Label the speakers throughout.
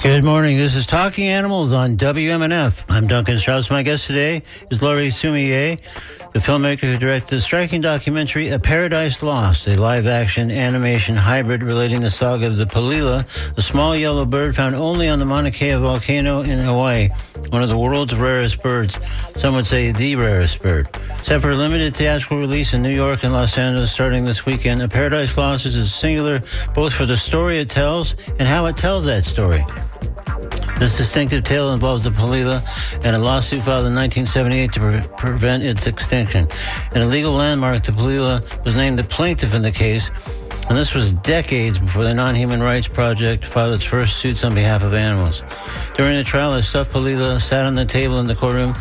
Speaker 1: Good morning. This is Talking Animals on WMNF. I'm Duncan Strauss. My guest today is Laurie Soumillé, the filmmaker who directed the striking documentary A Paradise Lost, a live-action animation hybrid relating the saga of the Palila, a small yellow bird found only on the Mauna Kea volcano in Hawaii, one of the world's rarest birds. Some would say the rarest bird. Set for a limited theatrical release in New York and Los Angeles starting this weekend, A Paradise Lost is singular both for the story it tells and how it tells that story. This distinctive tale involves the Palila and a lawsuit filed in 1978 to prevent its extinction. In a legal landmark, the Palila was named the plaintiff in the case, and this was decades before the Non-Human Rights Project filed its first suits on behalf of animals. During the trial, a stuffed Palila sat on the table in the courtroom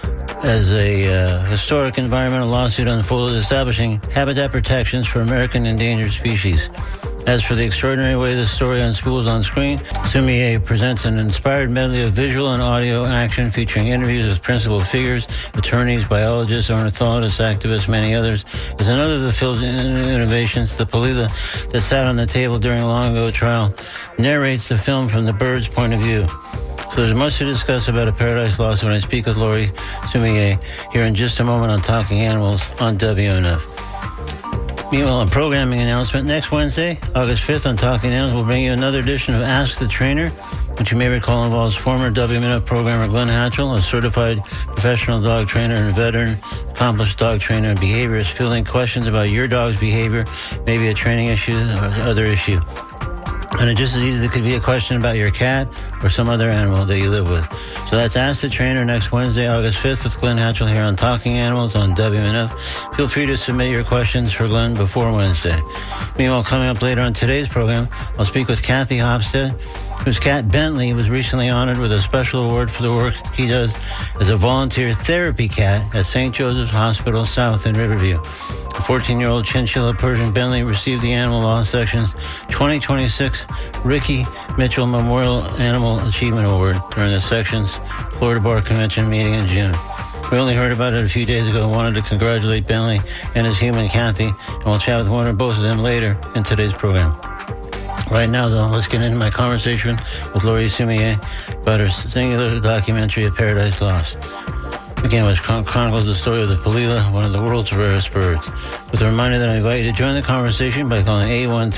Speaker 1: as a historic environmental lawsuit unfolded, establishing habitat protections for American endangered species. As for the extraordinary way this story unspools on screen, Soumillé presents an inspired medley of visual and audio action featuring interviews with principal figures, attorneys, biologists, ornithologists, activists, many others. Is another of the film's innovations, the Palila that sat on the table during a long-ago trial narrates the film from the bird's point of view. So there's much to discuss about A Paradise Lost when I speak with Laurie Soumillé here in just a moment on Talking Animals on WMNF. Meanwhile, a programming announcement. Next Wednesday, August 5th on Talking Animals, we'll bring you another edition of Ask the Trainer, which you may recall involves former WMNF programmer Glenn Hatchell, a certified professional dog trainer and veteran, accomplished dog trainer and behaviorist, fielding questions about your dog's behavior, maybe a training issue or other issue. And it just as easy it could be a question about your cat or some other animal that you live with. So that's Ask the Trainer next Wednesday, August 5th with Glenn Hatchell here on Talking Animals on WMNF. Feel free to submit your questions for Glenn before Wednesday. Meanwhile, coming up later on today's program, I'll speak with Kathy Hofstede, whose cat Bentley was recently honored with a special award for the work he does as a volunteer therapy cat at St. Joseph's Hospital South in Riverview. The 14-year-old chinchilla Persian Bentley received the Animal Law Section's 2026 Ricky Mitchell Memorial Animal Achievement Award during the section's Florida Bar Convention meeting in June. We only heard about it a few days ago and wanted to congratulate Bentley and his human Kathy, and we'll chat with one or both of them later in today's program. Right now, though, let's get into my conversation with Laurie Soumillé about her singular documentary, A Paradise Lost. Again, which chronicles the story of the Palila, one of the world's rarest birds. With a reminder that I invite you to join the conversation by calling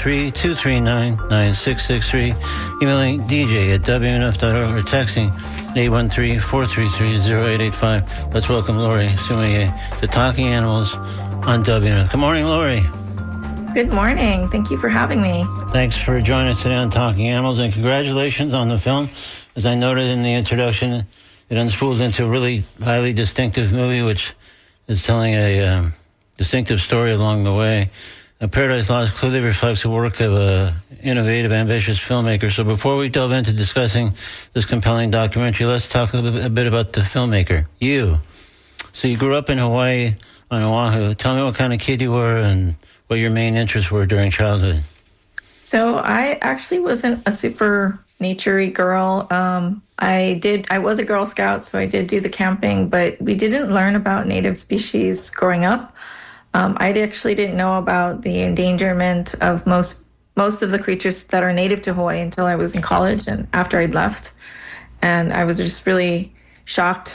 Speaker 1: 813-239-9663, emailing dj@wmnf.org, or texting 813-433-0885. Let's welcome Laurie Soumillé to Talking Animals on WMNF. Good morning, Laurie.
Speaker 2: Good morning. Thank you for having me.
Speaker 1: Thanks for joining us today on Talking Animals, and congratulations on the film. As I noted in the introduction, it unspools into a really highly distinctive movie, which is telling a distinctive story along the way. Paradise Lost clearly reflects the work of an innovative, ambitious filmmaker. So before we delve into discussing this compelling documentary, let's talk a bit about the filmmaker, you. So you grew up in Hawaii, on Oahu. Tell me what kind of kid you were and what your main interests were during childhood.
Speaker 2: So I actually wasn't a super nature-y girl. I was a Girl Scout, so I did do the camping, but we didn't learn about native species growing up. I actually didn't know about the endangerment of most of the creatures that are native to Hawaii until I was in college and after I'd left. And I was just really shocked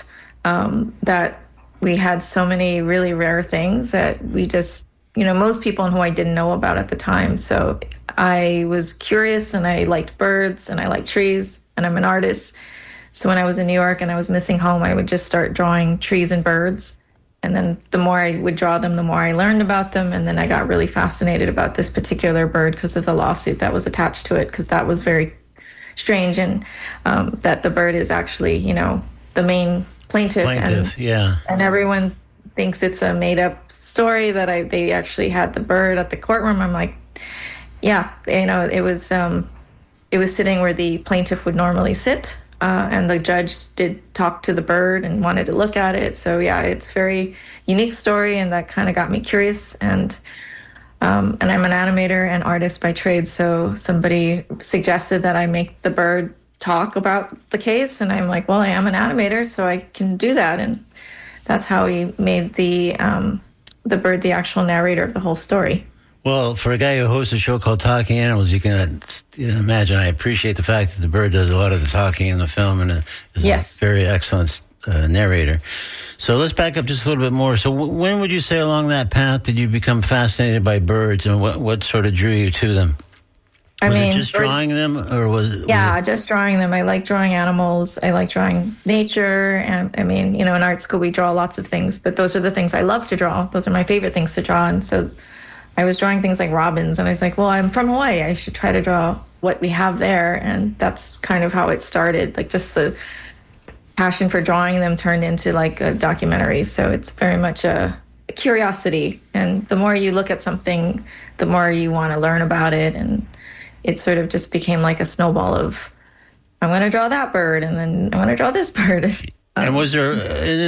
Speaker 2: that we had so many really rare things that we just, most people in Hawaii didn't know about at the time. So I was curious, and I liked birds, and I liked trees, and I'm an artist. So when I was in New York and I was missing home, I would just start drawing trees and birds. And then the more I would draw them, the more I learned about them. And then I got really fascinated about this particular bird because of the lawsuit that was attached to it, because that was very strange. And that the bird is actually, the main plaintiff. And everyone thinks it's a made-up story that they actually had the bird at the courtroom. I'm like, yeah, it was sitting where the plaintiff would normally sit, and the judge did talk to the bird and wanted to look at it. So yeah, it's a very unique story, and that kind of got me curious. And I'm an animator and artist by trade, so somebody suggested that I make the bird talk about the case, and I'm like, well, I am an animator, so I can do that. And that's how we made the bird the actual narrator of the whole story.
Speaker 1: Well, for a guy who hosts a show called Talking Animals, you can imagine I appreciate the fact that the bird does a lot of the talking in the film and is
Speaker 2: Yes.
Speaker 1: a very excellent narrator. So let's back up just a little bit more. So when would you say along that path did you become fascinated by birds, and what sort of drew you to them? Was it just drawing them, or was it...
Speaker 2: Yeah, just drawing them. I like drawing animals. I like drawing nature. And I mean, in art school, we draw lots of things, but those are the things I love to draw. Those are my favorite things to draw. And so I was drawing things like robins, and I was like, well, I'm from Hawaii. I should try to draw what we have there. And that's kind of how it started. Like, just the passion for drawing them turned into like a documentary. So it's very much a curiosity. And the more you look at something, the more you want to learn about it. And it sort of just became like a snowball of, I'm going to draw that bird, and then I'm going to draw this bird.
Speaker 1: And was there,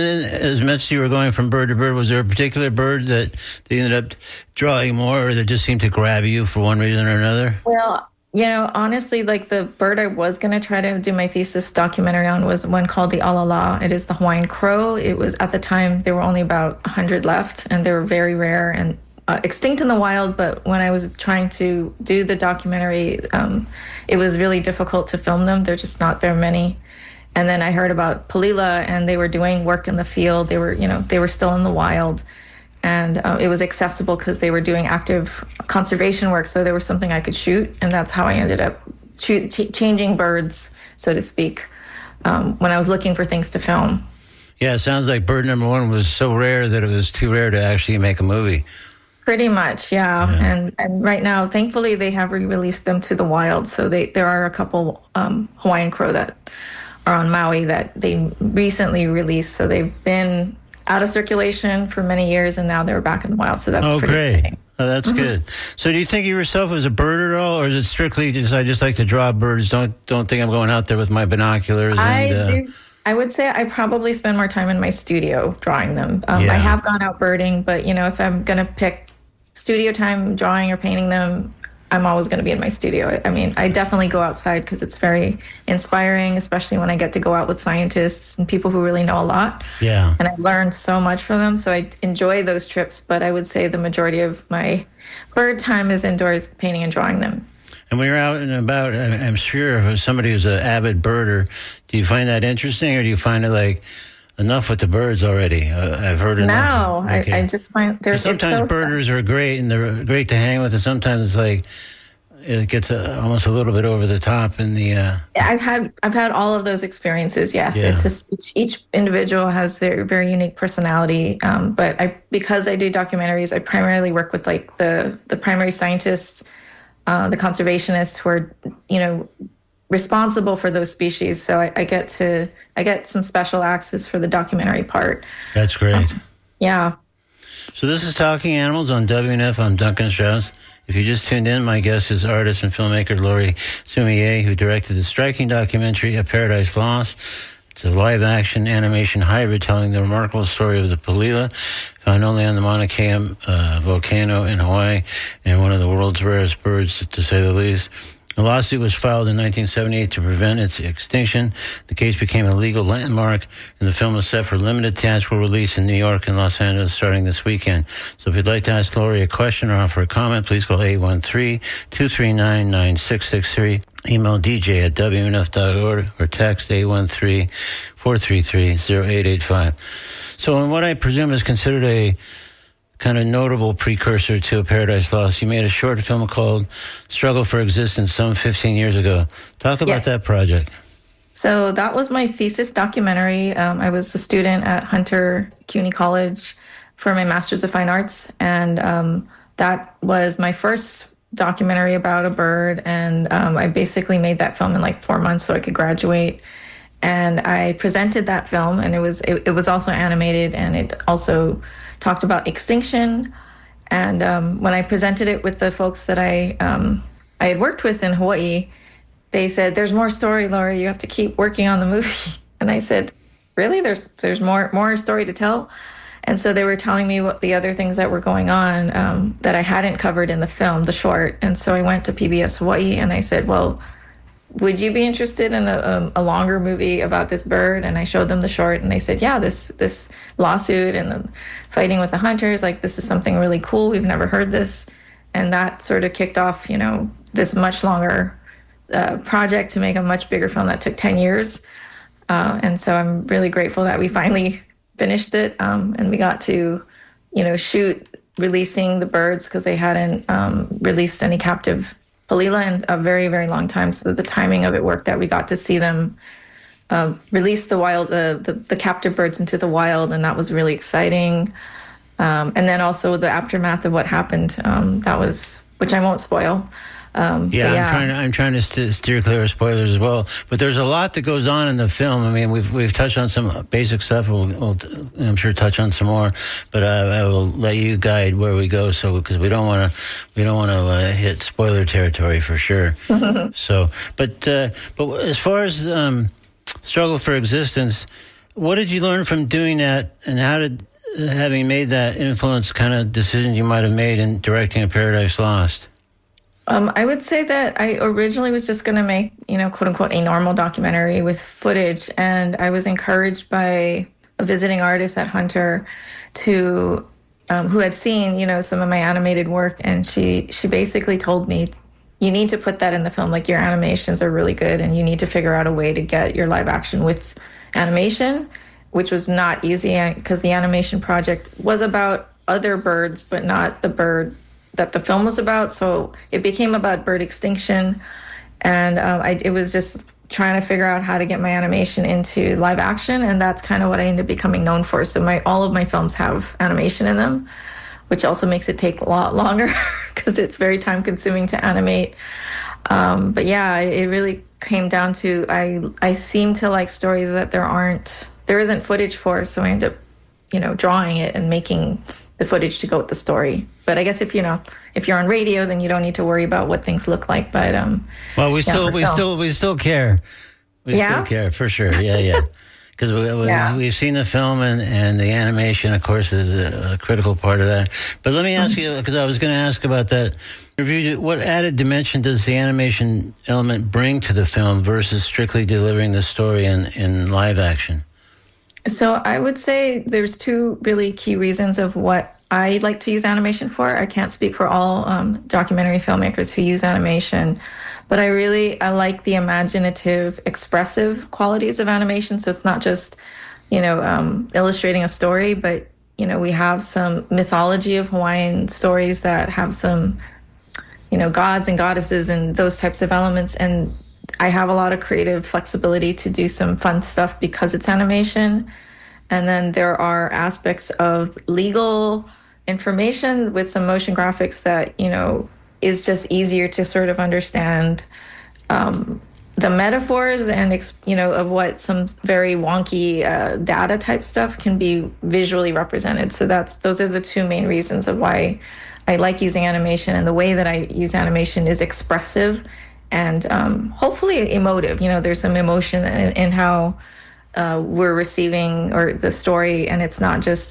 Speaker 1: as much as you were going from bird to bird, was there a particular bird that you ended up drawing more, or that just seemed to grab you for one reason or another?
Speaker 2: Well, honestly, like the bird I was going to try to do my thesis documentary on was one called the alala. It is the Hawaiian crow. It was, at the time, there were only about 100 left, and they were very rare and extinct in the wild. But when I was trying to do the documentary, it was really difficult to film them. There's just not very many. And then I heard about Palila, and they were doing work in the field. They were still in the wild, and it was accessible because they were doing active conservation work. So there was something I could shoot, and that's how I ended up changing birds, so to speak, when I was looking for things to film.
Speaker 1: Yeah, it sounds like bird number one was so rare that it was too rare to actually make a movie.
Speaker 2: Pretty much, yeah. And right now, thankfully, they have re-released them to the wild. So there are a couple Hawaiian crow that are on Maui that they recently released. So they've been out of circulation for many years, and now they're back in the wild. So that's pretty exciting.
Speaker 1: Oh, that's good. So do you think of yourself as a birder at all, or is it strictly just I just like to draw birds? Don't think I'm going out there with my binoculars.
Speaker 2: I do. I would say I probably spend more time in my studio drawing them. I have gone out birding, but if I'm going to pick studio time drawing or painting them, I'm always going to be in my studio. I mean, I definitely go outside because it's very inspiring, especially when I get to go out with scientists and people who really know a lot.
Speaker 1: Yeah.
Speaker 2: And I learned so much from them. So I enjoy those trips, but I would say the majority of my bird time is indoors painting and drawing them.
Speaker 1: And when you're out and about, I'm sure if somebody who's an avid birder, do you find that interesting, or do you find it like, enough with the birds already? I've heard enough.
Speaker 2: No, okay. I just find there's
Speaker 1: sometimes birders are great, and they're great to hang with, and sometimes it's like it gets almost a little bit over the top in the.
Speaker 2: I've had all of those experiences. Yes, It's just each individual has their very unique personality. But because I do documentaries, I primarily work with like the primary scientists, the conservationists who are responsible for those species. So I get some special access for the documentary part.
Speaker 1: That's great.
Speaker 2: Yeah.
Speaker 1: So this is Talking Animals on WNF. I'm Duncan Strauss. If you just tuned in, my guest is artist and filmmaker Lori Sumie, who directed the striking documentary A Paradise Lost. It's a live-action animation hybrid telling the remarkable story of the Palila, found only on the Mauna Kea volcano in Hawaii, and one of the world's rarest birds, to say the least. The lawsuit was filed in 1978 to prevent its extinction. The case became a legal landmark, and the film is set for limited theatrical release in New York and Los Angeles starting this weekend. So if you'd like to ask Lori a question or offer a comment, please call 813-239-9663. Email dj@wnf.org or text 813-433-0885. So in what I presume is considered a kind of notable precursor to A Paradise Lost, you made a short film called Struggle for Existence some 15 years ago. Talk about that project.
Speaker 2: So that was my thesis documentary. I was a student at Hunter CUNY College for my Master's of Fine Arts, and that was my first documentary about a bird, and I basically made that film in like 4 months so I could graduate. And I presented that film, and it was also animated, and it also talked about extinction. And when I presented it with the folks that I had worked with in Hawaii, they said, "There's more story, Lori. You have to keep working on the movie." And I said, "Really? There's more story to tell?" And so they were telling me what the other things that were going on that I hadn't covered in the film, the short. And so I went to PBS Hawaii and I said, "Well, would you be interested in a longer movie about this bird?" And I showed them the short, and they said, "Yeah, this lawsuit and the fighting with the hunters, like this is something really cool. We've never heard this." and that sort of kicked off, this much longer project to make a much bigger film that took 10 years. And so I'm really grateful that we finally finished it, and we got to, shoot releasing the birds because they hadn't released any captive Palila in a very, very long time. So the timing of it worked out. We got to see them release the captive birds into the wild, and that was really exciting. And then also the aftermath of what happened, which I won't spoil.
Speaker 1: I'm trying to steer clear of spoilers as well. But there's a lot that goes on in the film. I mean, we've touched on some basic stuff. We'll I'm sure touch on some more. But I will let you guide where we go. So because we don't want to hit spoiler territory for sure. So, but as far as struggle for existence, what did you learn from doing that, and how did having made that influence kind of decisions you might have made in directing A Paradise Lost?
Speaker 2: I would say that I originally was just going to make, quote unquote, a normal documentary with footage. And I was encouraged by a visiting artist at Hunter who had seen, some of my animated work. And she basically told me, you need to put that in the film. Like, your animations are really good, and you need to figure out a way to get your live action with animation, which was not easy because the animation project was about other birds, but not the bird that the film was about. So it became about bird extinction. And it was just trying to figure out how to get my animation into live action. And that's kind of what I ended up becoming known for. So all of my films have animation in them, which also makes it take a lot longer because it's very time consuming to animate. But yeah, it really came down to, I seem to like stories that there isn't footage for. So I end up, drawing it and making the footage to go with the story. But I guess if you're on radio, then you don't need to worry about what things look like. But
Speaker 1: well, we still care. We still care for sure. Yeah. Because we've seen the film, and the animation, of course, is a critical part of that. But let me ask you, because I was going to ask about that review, what added dimension does the animation element bring to the film versus strictly delivering the story in live action?
Speaker 2: So I would say there's two really key reasons of what I like to use animation for. I can't speak for all documentary filmmakers who use animation, but I like the imaginative, expressive qualities of animation. So it's not just, illustrating a story, but, we have some mythology of Hawaiian stories that have some, gods and goddesses and those types of elements. And I have a lot of creative flexibility to do some fun stuff because it's animation. And then there are aspects of legal information with some motion graphics that, is just easier to sort of understand the metaphors and, of what some very wonky data type stuff can be visually represented. So those are the two main reasons of why I like using animation. And the way that I use animation is expressive and hopefully emotive. There's some emotion in how we're receiving or the story, and it's not just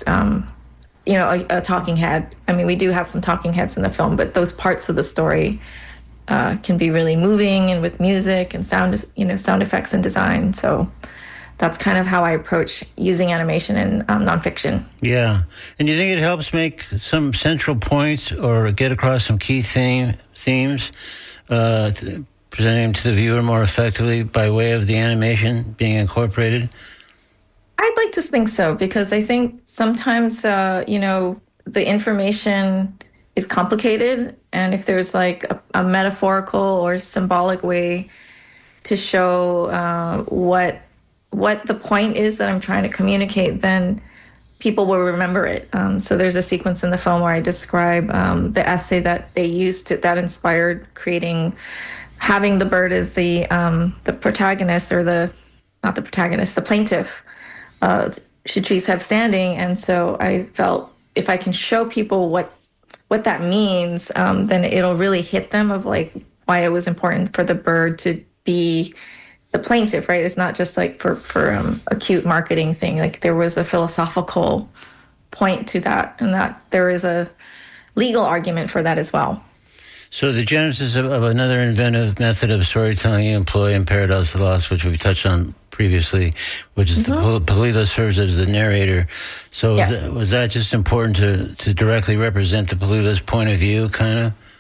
Speaker 2: a talking head. I mean, we do have some talking heads in the film, but those parts of the story can be really moving, and with music and sound effects and design. So that's kind of how I approach using animation in nonfiction. Yeah.
Speaker 1: And you think it helps make some central points or get across some key themes, presenting them to the viewer more effectively by way of the animation being incorporated?
Speaker 2: I'd like to think so, because I think sometimes, the information is complicated. And if there's like a metaphorical or symbolic way to show what the point is that I'm trying to communicate, then people will remember it. So there's a sequence in the film where I describe the essay that they used that inspired having the bird as the protagonist, or the plaintiff should trees have standing. And so I felt if I can show people what that means, then it'll really hit them of like why it was important for the bird to be the plaintiff, right? It's not just like for a cute marketing thing. Like, there was a philosophical point to that, and that there is a legal argument for that as well.
Speaker 1: So the genesis of another inventive method of storytelling you employ in Paradise Lost, which we've touched on previously, which is the Palila serves as the narrator. So yes. Was that just important to directly represent the Palila's point of view, kind of?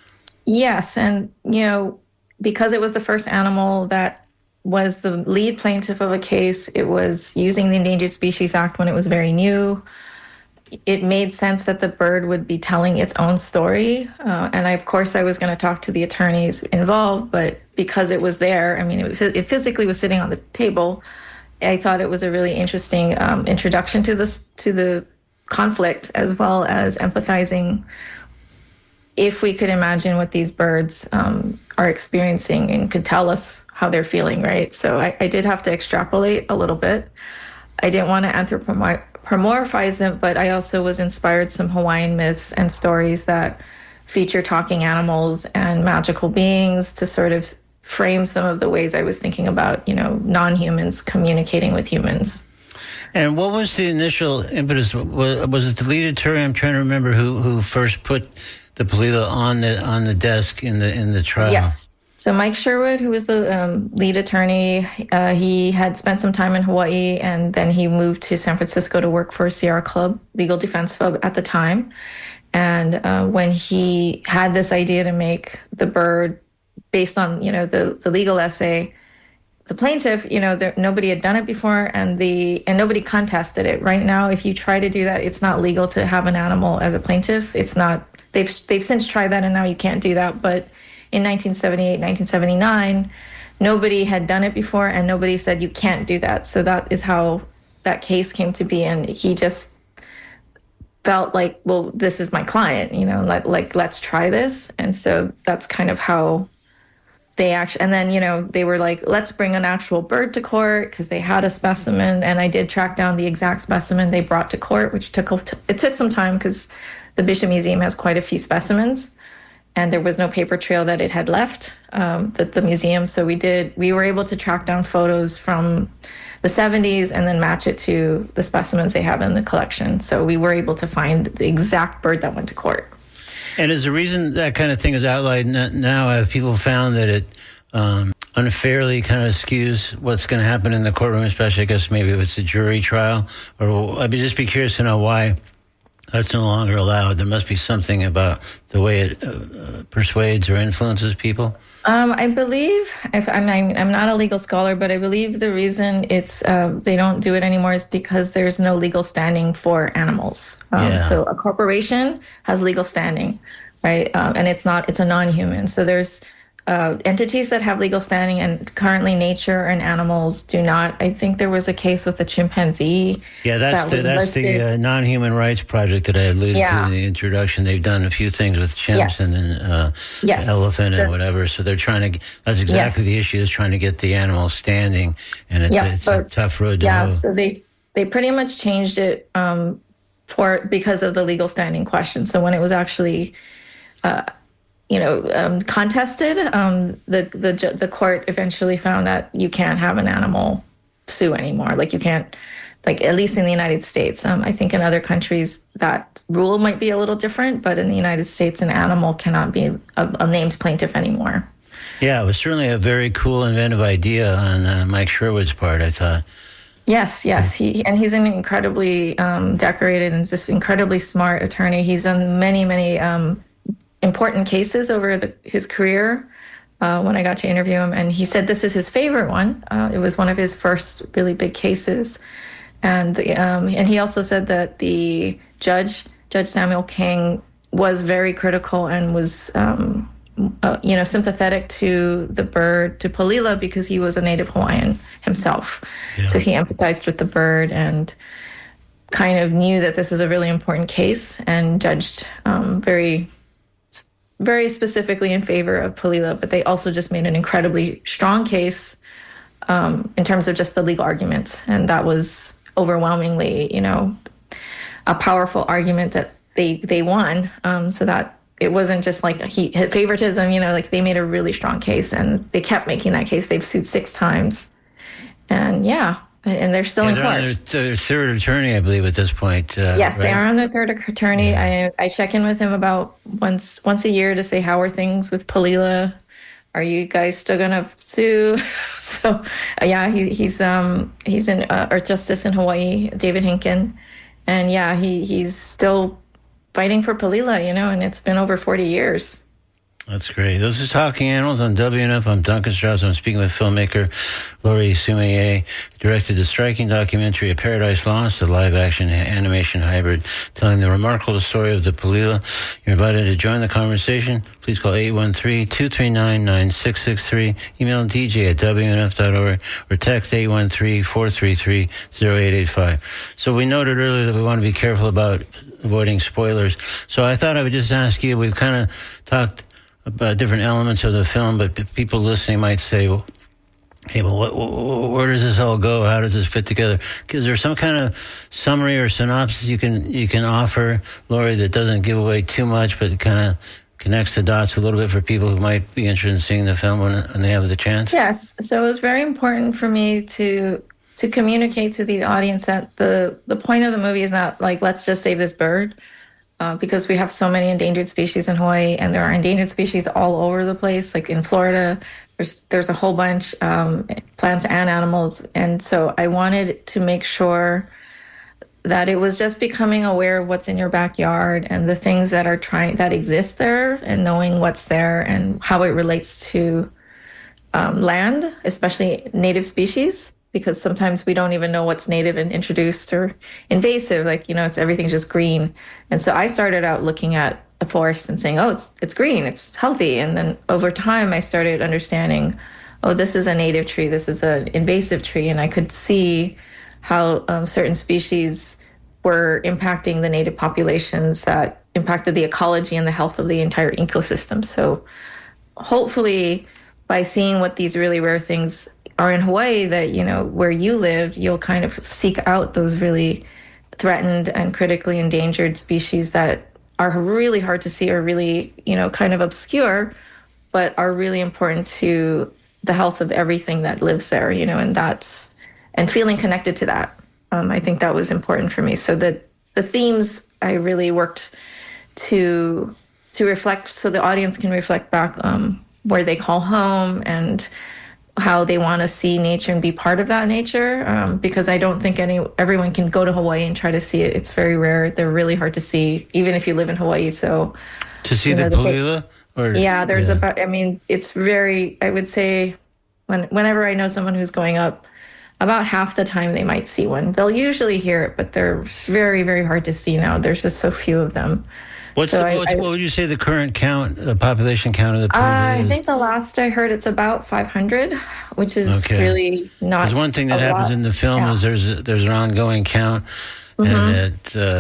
Speaker 2: Yes, and because it was the first animal that was the lead plaintiff of a case, it was using the Endangered Species Act when it was very new. It made sense that the bird would be telling its own story. And of course, I was going to talk to the attorneys involved, but because it was there, I mean, it physically was sitting on the table. I thought it was a really interesting introduction to the conflict, as well as empathizing if we could imagine what these birds are experiencing and could tell us how they're feeling, right? So I did have to extrapolate a little bit. I didn't want to anthropomorphize them, but I also was inspired some Hawaiian myths and stories that feature talking animals and magical beings to sort of frame some of the ways I was thinking about, non-humans communicating with humans.
Speaker 1: And what was the initial impetus? Was it the lead attorney? I'm trying to remember who first put the Palila on the desk in the trial.
Speaker 2: Yes. So Mike Sherwood, who was the lead attorney, he had spent some time in Hawaii, and then he moved to San Francisco to work for Sierra Club, Legal Defense Club at the time. And when he had this idea to make the bird based on, the legal essay, the plaintiff, nobody had done it before, and nobody contested it. Right now, if you try to do that, it's not legal to have an animal as a plaintiff. It's not. They've since tried that, and now you can't do that. But in 1978, 1979, nobody had done it before, and nobody said you can't do that. So that is how that case came to be, and he just felt like, well, this is my client, let's try this. And so that's kind of how they actually, and then, they were like, let's bring an actual bird to court because they had a specimen. And I did track down the exact specimen they brought to court, which took some time because the Bishop Museum has quite a few specimens, and there was no paper trail that it had left, the museum. So we were able to track down photos from the 70s and then match it to the specimens they have in the collection. So we were able to find the exact bird that went to court.
Speaker 1: And is the reason that kind of thing is outlined now, have people found that it unfairly kind of skews what's going to happen in the courtroom, especially, I guess, maybe if it's a jury trial? Or I'd just be curious to know why that's no longer allowed. There must be something about the way it persuades or influences people.
Speaker 2: I believe, I'm not a legal scholar, but I believe the reason they don't do it anymore is because there's no legal standing for animals. So a corporation has legal standing, right? And it's a non-human. So there's entities that have legal standing, and currently nature and animals do not. I think there was a case with a chimpanzee.
Speaker 1: Yeah, that's the Non-Human Rights Project that I alluded to in the introduction. They've done a few things with chimps and then elephant and whatever. So they're trying to. That's exactly the issue, is trying to get the animals standing, and it's a tough road to hoe.
Speaker 2: So they pretty much changed it because of the legal standing question. So when it was actually contested, the court eventually found that you can't have an animal sue anymore. Like you can't, at least in the United States. I think in other countries that rule might be a little different, but in the United States, an animal cannot be a named plaintiff anymore.
Speaker 1: Yeah, it was certainly a very cool, inventive idea on Mike Sherwood's part, I thought.
Speaker 2: Yes. He's an incredibly decorated and just incredibly smart attorney. He's done many, many important cases over his career. When I got to interview him, and he said this is his favorite one. It was one of his first really big cases, and he also said that the Judge Samuel King was very critical and was sympathetic to the bird, to Palila, because he was a native Hawaiian himself. Yeah. So he empathized with the bird and kind of knew that this was a really important case, and judged very, very specifically in favor of Palila. But they also just made an incredibly strong case in terms of just the legal arguments, and that was overwhelmingly, a powerful argument that they won. So that it wasn't just like favoritism, they made a really strong case, and they kept making that case. They've sued 6 times, and and they're still in court.
Speaker 1: They're on their third attorney, I believe, at this point.
Speaker 2: Yes,
Speaker 1: right?
Speaker 2: They are on their third attorney. Yeah. I check in with him about once a year to say, how are things with Palila? Are you guys still gonna sue? So he's in Earth Justice in Hawaii, David Hinken, and he's still fighting for Palila, and it's been over 40 years.
Speaker 1: That's great. This is Talking Animals on WNF. I'm Duncan Strauss. I'm speaking with filmmaker Laurie Soumeier, who directed the striking documentary A Paradise Lost, a live-action animation hybrid telling the remarkable story of the Palila. You're invited to join the conversation. Please call 813-239-9663, email dj@wnf.org, or text 813-433-0885. So we noted earlier that we want to be careful about avoiding spoilers. So I thought I would just ask you, we've kind of talked about different elements of the film, but people listening might say, well, hey, well, where does this all go? How does this fit together? Is there some kind of summary or synopsis you can offer, Laurie, that doesn't give away too much, but kind of connects the dots a little bit for people who might be interested in seeing the film when they have the chance?
Speaker 2: Yes. So it was very important for me to communicate to the audience that the point of the movie is not like, let's just save this bird. Because we have so many endangered species in Hawaii, and there are endangered species all over the place. Like in Florida, there's a whole bunch, plants and animals. And so I wanted to make sure that it was just becoming aware of what's in your backyard and the things that that exist there, and knowing what's there and how it relates to land, especially native species. Because sometimes we don't even know what's native and introduced or invasive. Like, everything's just green. And so I started out looking at a forest and saying, oh, it's green, it's healthy. And then over time, I started understanding, oh, this is a native tree, this is an invasive tree. And I could see how certain species were impacting the native populations that impacted the ecology and the health of the entire ecosystem. So hopefully, by seeing what these really rare things are in Hawaii, that, where you live, you'll kind of seek out those really threatened and critically endangered species that are really hard to see or really, kind of obscure, but are really important to the health of everything that lives there, and feeling connected to that. I think that was important for me. So the themes I really worked to reflect, so the audience can reflect back where they call home and how they want to see nature and be part of that nature, because I don't think everyone can go to Hawaii and try to see it. It's very rare. They're really hard to see, even if you live in Hawaii. So
Speaker 1: to see the Palila?
Speaker 2: It's very, I would say, whenever I know someone who's going up, about half the time they might see one. They'll usually hear it, but they're very, very hard to see now. There's just so few of them.
Speaker 1: What would you say the current population count of the Palila is?
Speaker 2: I think the last I heard, it's about 500, which is really not.
Speaker 1: There's one thing that happens in the film is there's an ongoing count, and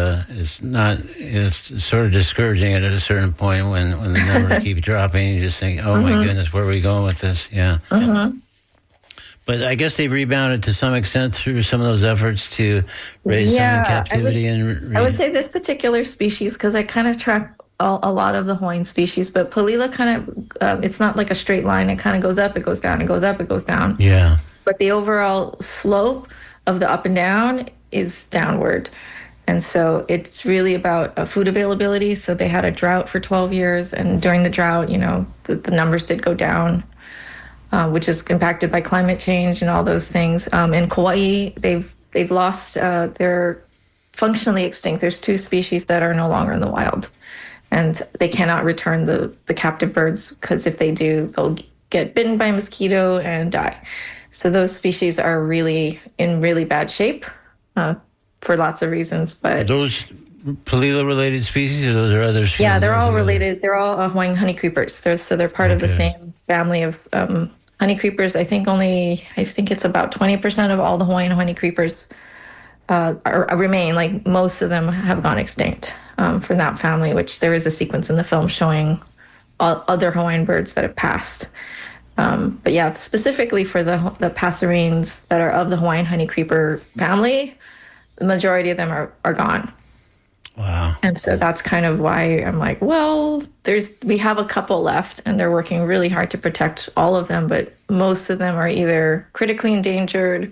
Speaker 1: it's sort of discouraging at a certain point when the numbers keep dropping. You just think, oh my goodness, where are we going with this? Yeah. But I guess they've rebounded to some extent through some of those efforts to raise some in captivity. I
Speaker 2: would say this particular species, because I kind of track a lot of the Hawaiian species, but Palila kind of, it's not like a straight line. It kind of goes up, it goes down, it goes up, it goes down.
Speaker 1: Yeah.
Speaker 2: But the overall slope of the up and down is downward. And so it's really about food availability. So they had a drought for 12 years. And during the drought, the numbers did go down. Which is impacted by climate change and all those things. In Kauai, they've lost, they're functionally extinct. There's 2 species that are no longer in the wild, and they cannot return the captive birds, because if they do, they'll get bitten by a mosquito and die. So those species are really in really bad shape for lots of reasons. But
Speaker 1: are those Palila-related species, or those are other species?
Speaker 2: Yeah, they're all related. They're all Hawaiian honey creepers. They're part of the same family of honey creepers. I think it's about 20% of all the Hawaiian honey creepers remain. Like, most of them have gone extinct from that family, which there is a sequence in the film showing other Hawaiian birds that have passed. But yeah, specifically for the passerines that are of the Hawaiian honey creeper family, the majority of them are gone.
Speaker 1: Wow.
Speaker 2: And so that's kind of why I'm like, well, we have a couple left, and they're working really hard to protect all of them, but most of them are either critically endangered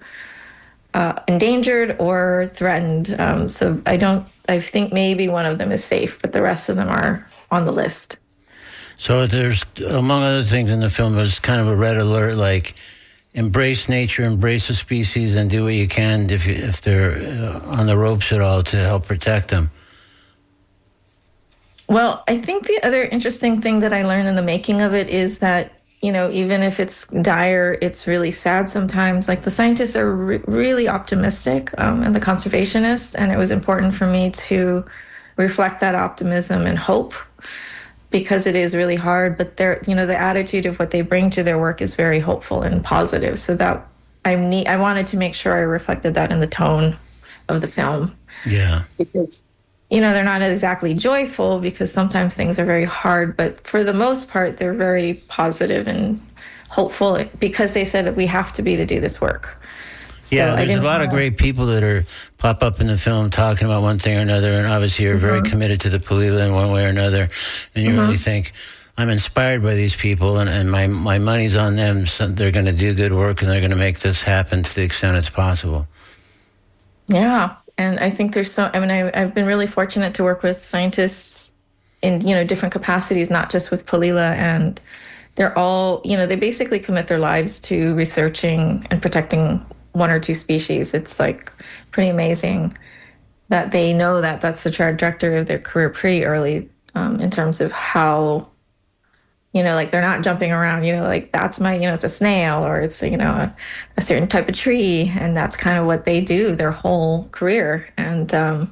Speaker 2: or threatened. So I think maybe one of them is safe, but the rest of them are on the list.
Speaker 1: So there's, among other things in the film, there's kind of a red alert, like, embrace nature, embrace the species, and do what you can if they're on the ropes at all to help protect them.
Speaker 2: Well, I think the other interesting thing that I learned in the making of it is that, even if it's dire, it's really sad sometimes. Like the scientists are really optimistic, and the conservationists, and it was important for me to reflect that optimism and hope because it is really hard. But the attitude of what they bring to their work is very hopeful and positive. So that I wanted to make sure I reflected that in the tone of the film.
Speaker 1: Yeah.
Speaker 2: Because they're not exactly joyful because sometimes things are very hard, but for the most part, they're very positive and hopeful because they said that we have to be to do this work. So
Speaker 1: yeah, there's a lot of great people that pop up in the film talking about one thing or another, and obviously you're very committed to the Palila in one way or another, and you really think, I'm inspired by these people, and my money's on them, so they're going to do good work, and they're going to make this happen to the extent it's possible.
Speaker 2: Yeah. And I think I've been really fortunate to work with scientists in, different capacities, not just with Palila. And they're all, they basically commit their lives to researching and protecting one or two species. It's like pretty amazing that they know that that's the trajectory of their career pretty early, in terms of how, like they're not jumping around, like that's it's a snail or it's, a certain type of tree. And that's kind of what they do their whole career. And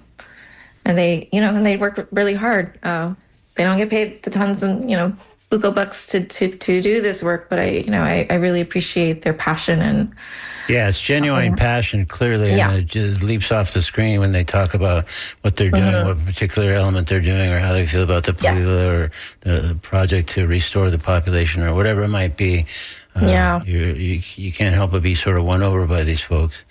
Speaker 2: they, and they work really hard. They don't get paid the tons and, buco bucks to do this work. But I really appreciate their passion and,
Speaker 1: yeah, it's genuine passion, clearly, and it just leaps off the screen when they talk about what they're doing, what particular element they're doing, or how they feel about the Palila or the project to restore the population or whatever it might be. You can't help but be sort of won over by these folks.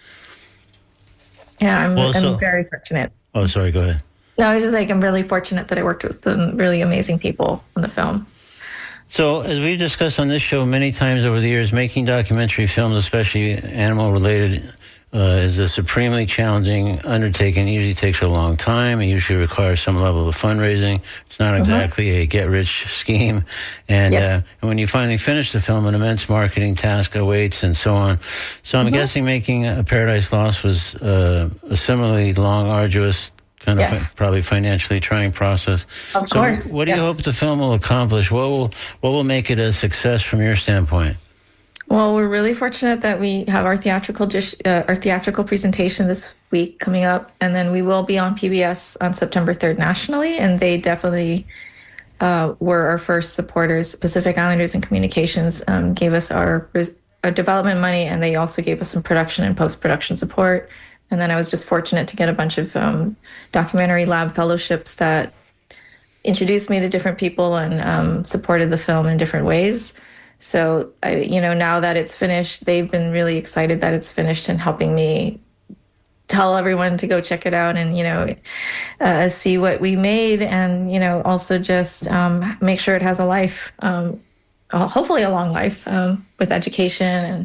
Speaker 2: Yeah, I'm very fortunate.
Speaker 1: Oh, sorry, go ahead.
Speaker 2: No, I was just like, I'm really fortunate that I worked with some really amazing people on the film.
Speaker 1: So, as we've discussed on this show many times over the years, making documentary films, especially animal-related, is a supremely challenging undertaking. It usually takes a long time. It usually requires some level of fundraising. It's not exactly a get-rich scheme. And when you finally finish the film, an immense marketing task awaits and so on. So I'm guessing making A Paradise Lost was a similarly long, arduous, kind of probably financially trying process.
Speaker 2: Of course.
Speaker 1: What do you hope the film will accomplish? What will make it a success from your standpoint?
Speaker 2: Well, we're really fortunate that we have our theatrical presentation this week coming up, and then we will be on PBS on September 3rd nationally, and they definitely were our first supporters. Pacific Islanders and Communications gave us our development money, and they also gave us some production and post-production support. And then I was just fortunate to get a bunch of documentary lab fellowships that introduced me to different people and supported the film in different ways. So, now that it's finished, they've been really excited that it's finished and helping me tell everyone to go check it out and, see what we made and, also just make sure it has a life, hopefully a long life with education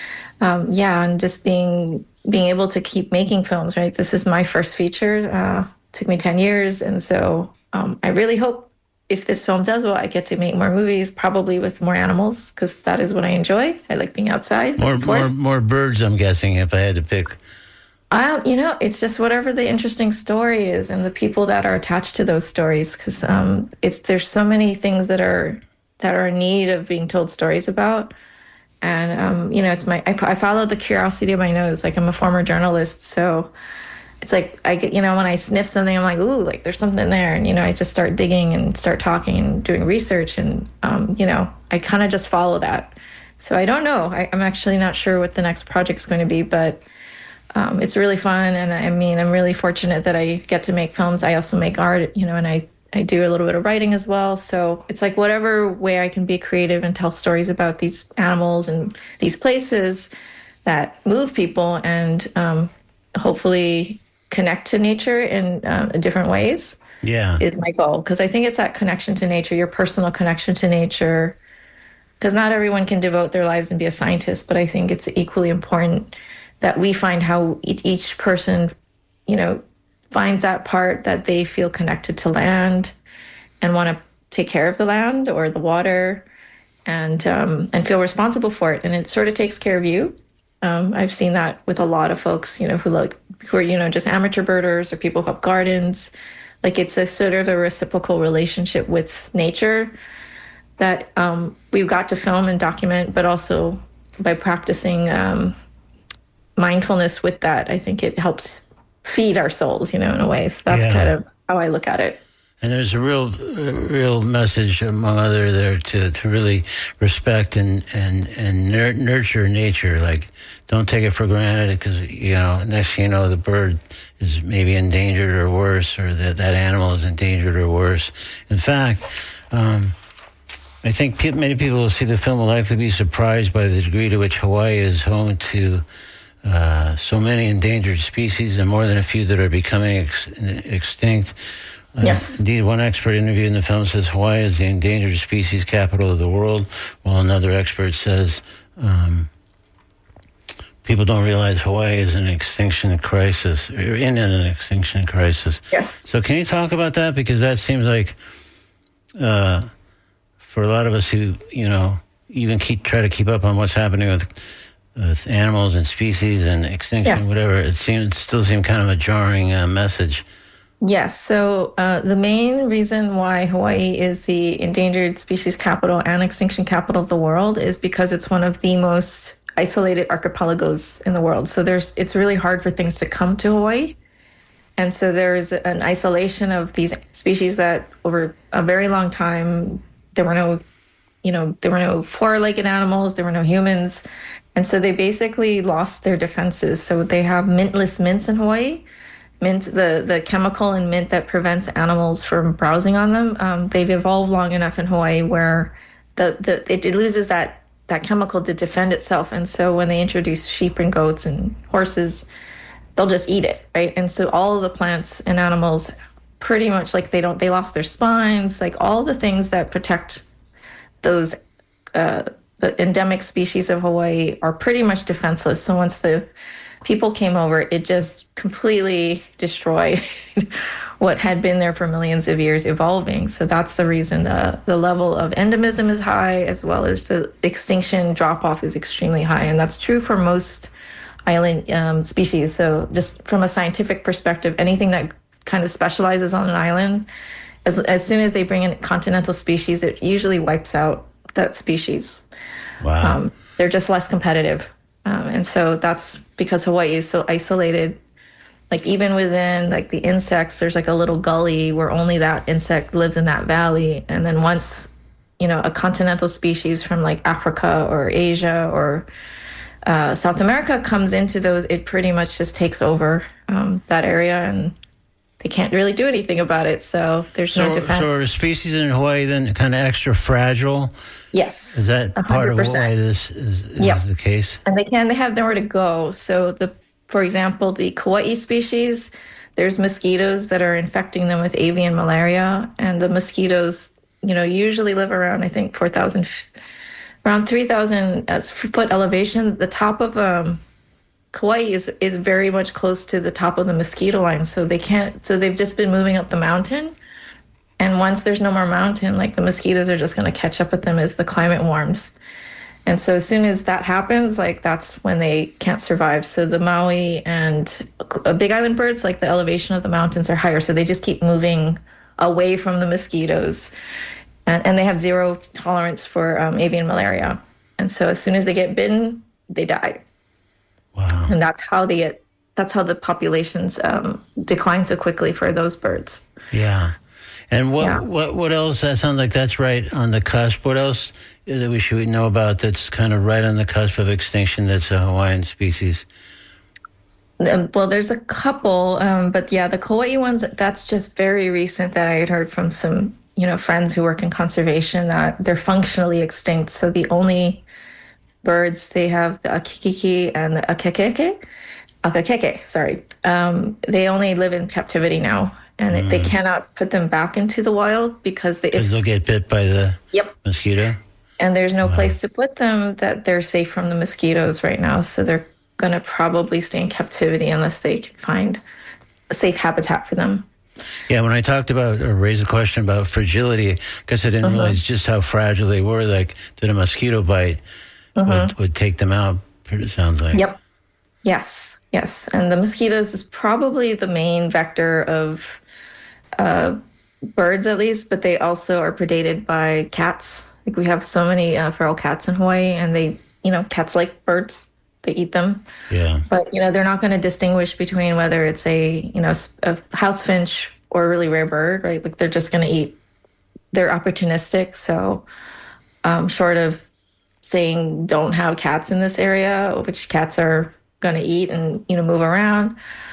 Speaker 2: and just being able to keep making films, right? This is my first feature. Took me 10 years. And so I really hope if this film does well, I get to make more movies, probably with more animals, because that is what I enjoy. I like being outside.
Speaker 1: More birds, I'm guessing, if I had to pick.
Speaker 2: It's just whatever the interesting story is and the people that are attached to those stories, because there's so many things that are in need of being told stories about. And, I follow the curiosity of my nose. Like, I'm a former journalist. So it's like, when I sniff something, I'm like, ooh, like there's something there. And, I just start digging and start talking and doing research. And, I kind of just follow that. So I don't know. I'm actually not sure what the next project's going to be, but it's really fun. And I'm really fortunate that I get to make films. I also make art, and I do a little bit of writing as well. So it's like whatever way I can be creative and tell stories about these animals and these places that move people and hopefully connect to nature in different ways is my goal. Because I think it's that connection to nature, your personal connection to nature. Because not everyone can devote their lives and be a scientist, but I think it's equally important that we find how each person, finds that part that they feel connected to land and want to take care of the land or the water and feel responsible for it. And it sort of takes care of you. I've seen that with a lot of folks, who are just amateur birders or people who have gardens. Like it's a sort of a reciprocal relationship with nature that we've got to film and document, but also by practicing mindfulness with that, I think it helps feed our souls, in a way. So that's kind of how I look at it.
Speaker 1: And there's a real message among other there to really respect and nurture nature. Like, don't take it for granted because, next thing you know, the bird is maybe endangered or worse, or that animal is endangered or worse. In fact, I think many people who see the film will likely be surprised by the degree to which Hawaii is home to so many endangered species and more than a few that are becoming extinct.
Speaker 2: Yes.
Speaker 1: Indeed, one expert interviewed in the film says Hawaii is the endangered species capital of the world, while another expert says people don't realize Hawaii is in an extinction crisis, or in an extinction crisis.
Speaker 2: Yes.
Speaker 1: So can you talk about that? Because that seems like, for a lot of us who, even try to keep up on what's happening with animals and species and extinction, whatever, it still seems kind of a jarring message.
Speaker 2: Yes. So the main reason why Hawaii is the endangered species capital and extinction capital of the world is because it's one of the most isolated archipelagos in the world. So it's really hard for things to come to Hawaii. And so there's an isolation of these species that over a very long time, there were no four-legged animals, there were no humans. And so they basically lost their defenses. So they have mintless mints in Hawaii. Mint, the chemical in mint that prevents animals from browsing on them, they've evolved long enough in Hawaii where it loses that chemical to defend itself. And so when they introduce sheep and goats and horses, they'll just eat it, right? And so all of the plants and animals, pretty much like they lost their spines, like all the things that protect those the endemic species of Hawaii are pretty much defenseless. So once the people came over, it just completely destroyed what had been there for millions of years evolving. So that's the reason the level of endemism is high, as well as the extinction drop-off is extremely high. And that's true for most island species. So just from a scientific perspective, anything that kind of specializes on an island, as soon as they bring in continental species, it usually wipes out that species.
Speaker 1: Wow.
Speaker 2: They're just less competitive. And so that's because Hawaii is so isolated. Like even within like the insects, there's like a little gully where only that insect lives in that valley. And then once, a continental species from like Africa or Asia or South America comes into those, it pretty much just takes over that area, and they can't really do anything about it. So there's no defense. So
Speaker 1: are species in Hawaii then kind of extra fragile?
Speaker 2: Yes.
Speaker 1: Is that 100%. Part of why this is the case?
Speaker 2: And they have nowhere to go. So for example, the Kauai species, there's mosquitoes that are infecting them with avian malaria. And the mosquitoes, usually live around, I think, around 3,000 foot elevation. The top of Kauai is very much close to the top of the mosquito line. So they've just been moving up the mountain. And once there's no more mountain, like the mosquitoes are just going to catch up with them as the climate warms. And so as soon as that happens, like that's when they can't survive. So the Maui and Big Island birds, like the elevation of the mountains are higher. So they just keep moving away from the mosquitoes. And they have zero tolerance for avian malaria. And so as soon as they get bitten, they die.
Speaker 1: Wow.
Speaker 2: And that's how the populations decline so quickly for those birds.
Speaker 1: Yeah. And what else? That sounds like that's right on the cusp. What else that we should know about that's kind of right on the cusp of extinction that's a Hawaiian species?
Speaker 2: Well, there's a couple, but yeah, the Kauai ones, that's just very recent that I had heard from some, friends who work in conservation that they're functionally extinct. So the only birds, they have the akikiki and the akakeke, sorry. They only live in captivity now. And they cannot put them back into the wild because
Speaker 1: they'll get bit by the mosquito.
Speaker 2: And there's no place to put them that they're safe from the mosquitoes right now. So they're going to probably stay in captivity unless they can find a safe habitat for them.
Speaker 1: Yeah, when I talked about or raised the question about fragility, I guess I didn't realize just how fragile they were. Like that a mosquito bite would take them out. It sounds like.
Speaker 2: Yep. Yes. And the mosquitoes is probably the main vector of birds at least, but they also are predated by cats. Like we have so many feral cats in Hawaii, and they, cats like birds. They eat them.
Speaker 1: Yeah.
Speaker 2: But, they're not going to distinguish between whether it's a house finch or a really rare bird, right? Like they're just going to eat. They're opportunistic. So short of saying don't have cats in this area, which cats are going to eat and, move around,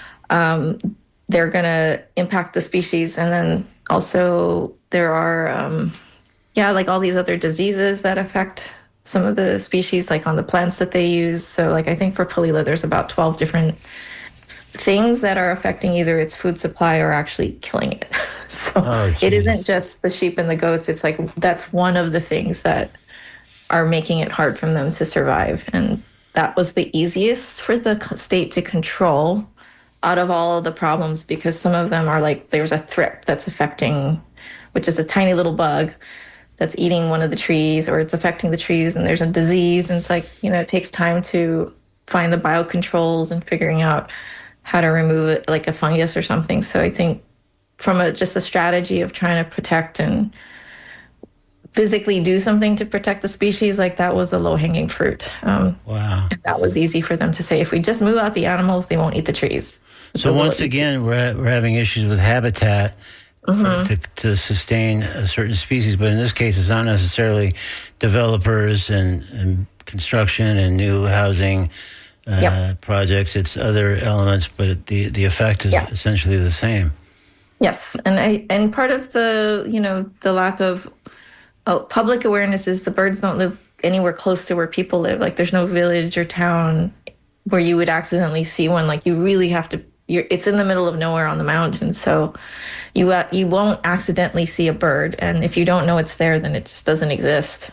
Speaker 2: they're going to impact the species. And then also there are, like all these other diseases that affect some of the species, like on the plants that they use. So like I think for Palila, there's about 12 different things that are affecting either its food supply or actually killing it. So it isn't just the sheep and the goats. It's like that's one of the things that are making it hard for them to survive. And that was the easiest for the state to control out of all of the problems, because some of them are like there's a thrip that's affecting, which is a tiny little bug that's eating one of the trees, or it's affecting the trees, and there's a disease. And it's like, it takes time to find the biocontrols and figuring out how to remove it, like a fungus or something. So I think from just a strategy of trying to protect and physically do something to protect the species, like that was the low-hanging fruit.
Speaker 1: Wow.
Speaker 2: And that was easy for them to say, if we just move out the animals, they won't eat the trees.
Speaker 1: So once again, we're having issues with habitat. To sustain a certain species, but in this case, it's not necessarily developers and construction and new housing projects. It's other elements, but the effect is essentially the same.
Speaker 2: Yes, and part of the lack of public awareness is the birds don't live anywhere close to where people live. Like there's no village or town where you would accidentally see one. Like you really have to. It's in the middle of nowhere on the mountain, so you won't accidentally see a bird. And if you don't know it's there, then it just doesn't exist.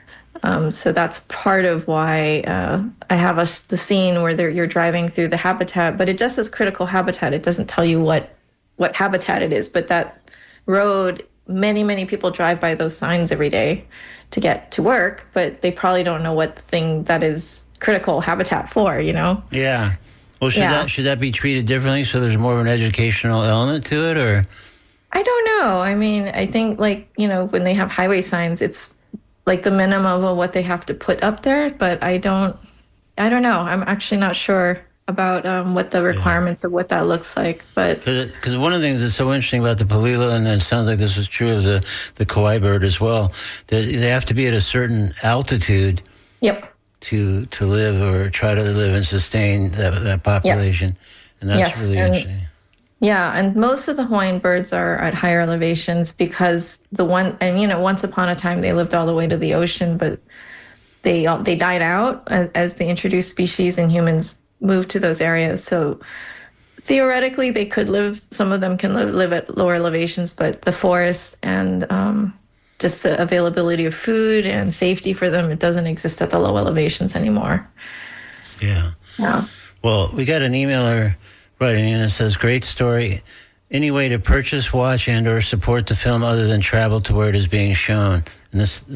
Speaker 2: So that's part of why I have the scene where you're driving through the habitat, but it just says critical habitat. It doesn't tell you what habitat it is. But that road, many people drive by those signs every day to get to work, but they probably don't know what the thing that is critical habitat for.
Speaker 1: Yeah. Well, should that be treated differently so there's more of an educational element to it, or?
Speaker 2: I don't know. I mean, I think when they have highway signs, it's like the minimum of what they have to put up there. But I don't know. I'm actually not sure about what the requirements of what that looks like. But
Speaker 1: because one of the things that's so interesting about the Palila, and it sounds like this was true of the Kauai bird as well, that they have to be at a certain altitude.
Speaker 2: Yep.
Speaker 1: To live or try to live and sustain that population. Yes. And that's really interesting.
Speaker 2: Yeah, and most of the Hawaiian birds are at higher elevations because once upon a time they lived all the way to the ocean, but they died out as the introduced species and humans moved to those areas. So theoretically they could live, some of them can live at lower elevations, but the forests and just the availability of food and safety for them, it doesn't exist at the low elevations anymore.
Speaker 1: Yeah. Well, we got an emailer writing in that says, great story. Any way to purchase, watch, and or support the film other than travel to where it is being shown? And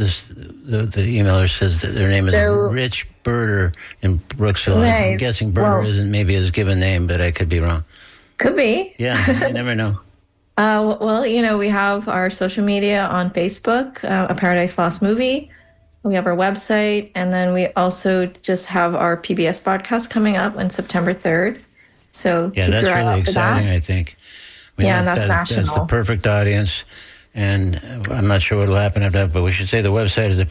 Speaker 1: the emailer says that their name is Rich Birder in Brooksville. Nice. I'm guessing Birder isn't maybe his given name, but I could be wrong.
Speaker 2: Could be.
Speaker 1: Yeah, you never know.
Speaker 2: Well, we have our social media on Facebook, A Paradise Lost Movie. We have our website, and then we also just have our PBS broadcast coming up on September 3rd. So
Speaker 1: yeah, that's really exciting, I think.
Speaker 2: And that's national.
Speaker 1: That's the perfect audience, and I'm not sure what will happen after that, but we should say the website is at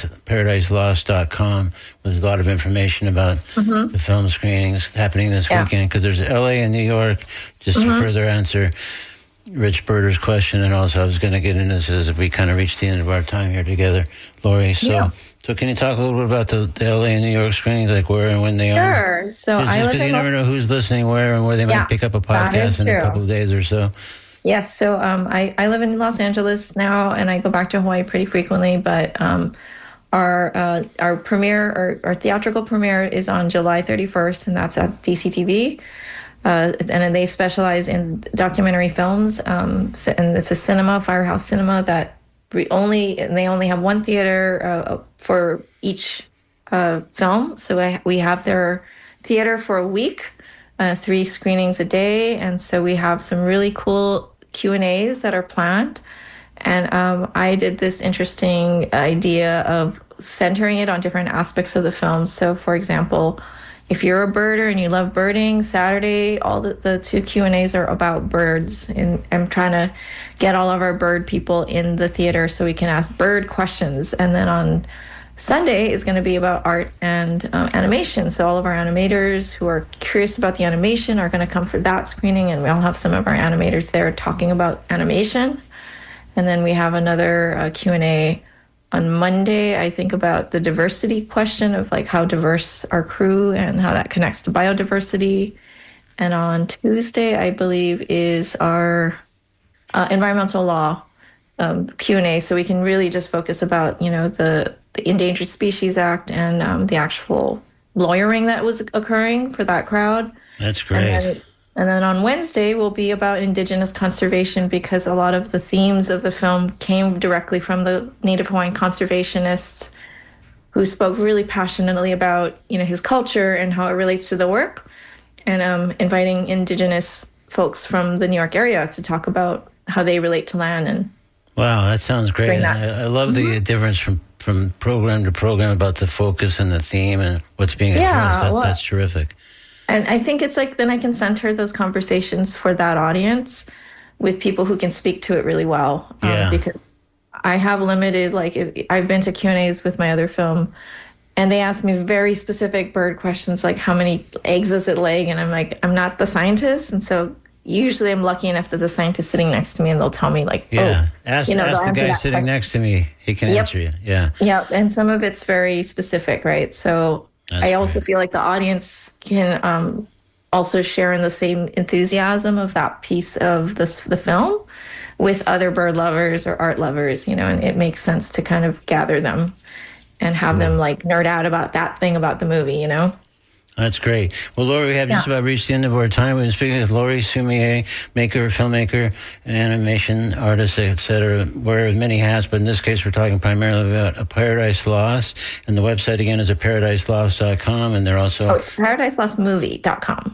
Speaker 1: paradiselost.com. There's a lot of information about the film screenings happening this weekend, because there's LA and New York, just to further answer Rich Birder's question, and also I was going to get into this as we kind of reach the end of our time here together, Lori. So can you talk a little bit about the LA and New York screenings, like where and when they are?
Speaker 2: Sure. So I live in
Speaker 1: you never know who's listening where and where they might pick up a podcast in a couple of days or so.
Speaker 2: Yes. So I live in Los Angeles now, and I go back to Hawaii pretty frequently, but our premiere, our theatrical premiere is on July 31st, and that's at DCTV. And they specialize in documentary films, and it's a Firehouse Cinema that they only have one theater for each film. So we have their theater for a week, 3 screenings a day, and so we have some really cool Q&As that are planned. And I did this interesting idea of centering it on different aspects of the film. So, for example, if you're a birder and you love birding, Saturday, all the two Q&As are about birds. And I'm trying to get all of our bird people in the theater so we can ask bird questions. And then on Sunday is going to be about art and animation. So all of our animators who are curious about the animation are going to come for that screening. And we'll have some of our animators there talking about animation. And then we have another Q&A on Monday, I think, about the diversity question of like how diverse our crew and how that connects to biodiversity. And on Tuesday, I believe, is our environmental law Q&A. So we can really just focus about, you know, the Endangered Species Act and the actual lawyering that was occurring for that crowd.
Speaker 1: That's great.
Speaker 2: And then on Wednesday will be about Indigenous conservation, because a lot of the themes of the film came directly from the Native Hawaiian conservationists who spoke really passionately about, you know, his culture and how it relates to the work, and inviting Indigenous folks from the New York area to talk about how they relate to land. And
Speaker 1: wow, that sounds great. I love the difference from program to program about the focus and the theme and what's being addressed. That's terrific.
Speaker 2: And I think it's like, then I can center those conversations for that audience with people who can speak to it really well. Because I have limited, like, I've been to Q&As with my other film, and they ask me very specific bird questions, like how many eggs does it lay? And I'm like, I'm not the scientist. And so usually I'm lucky enough that the scientist sitting next to me, and they'll tell me like,
Speaker 1: ask the guy sitting next to me. He can answer you.
Speaker 2: Yep. And some of it's very specific, right? So I also feel like the audience can also share in the same enthusiasm of that piece of the film with other bird lovers or art lovers, you know, and it makes sense to kind of gather them and have them like nerd out about that thing about the movie, you know?
Speaker 1: That's great. Well, Lori, we have just about reached the end of our time. We've been speaking with Lori Sumie, maker, filmmaker, animation artist, etc., wears many hats, but in this case, we're talking primarily about A Paradise Lost. And the website, again, is paradiselost.com, and they're also...
Speaker 2: Oh, it's paradiselostmovie.com.